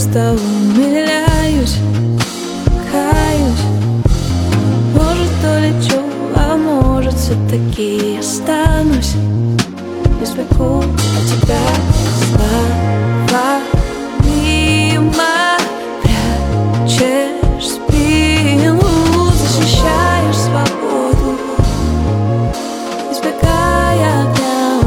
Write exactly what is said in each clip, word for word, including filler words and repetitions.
просто умиляюсь, каюсь. Может, улечу, а может, все-таки останусь. Избегу от тебя слова мимо. Прячешь спину, защищаешь свободу, избегая огня.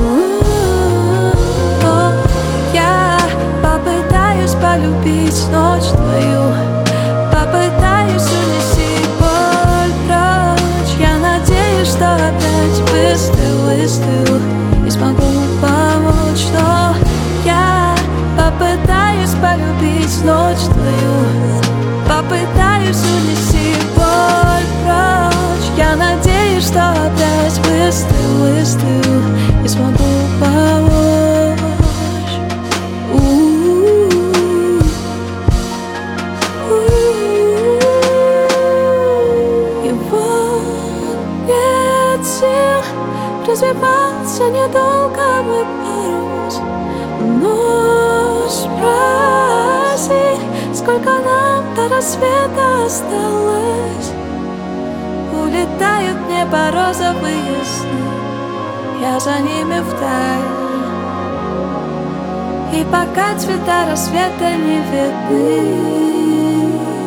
О, я попытаюсь полюбить ночь твою, попытаюсь унести боль прочь. Я надеюсь, что опять выстою, выстою и смогу помочь. Но я попытаюсь полюбить ночь твою, попытаюсь унести боль прочь. Я надеюсь, что опять выстою, выстою и смогу помочь. У-у-у. И вот нет сил развиваться недолго мой парус. Но спроси, сколько нам до рассвета осталось. Улетают в небо розовые сны, я за ними вдаль. И пока цвета рассвета не видны,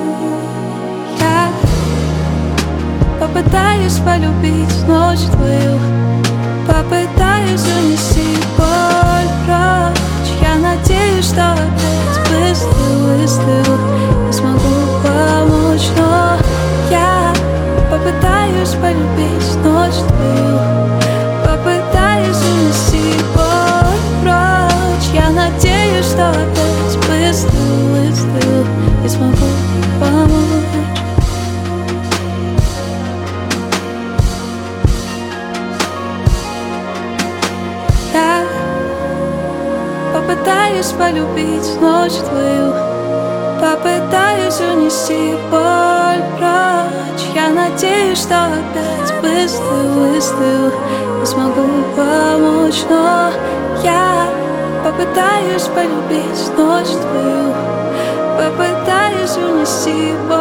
я попытаюсь полюбить ночь твою, попытаюсь унести боль прочь. Я надеюсь, что опять выстою, выстою и смогу помочь. Но я попытаюсь полюбить ночь твою, попытаюсь унести боль прочь. Я надеюсь, что опять выстою, выстою и смогу помочь. Я попытаюсь полюбить ночь твою, попытаюсь унести боль прочь. Я надеюсь, что опять выстою, выстою и смогу помочь. Но я попытаюсь полюбить ночь твою, попытаюсь унести боль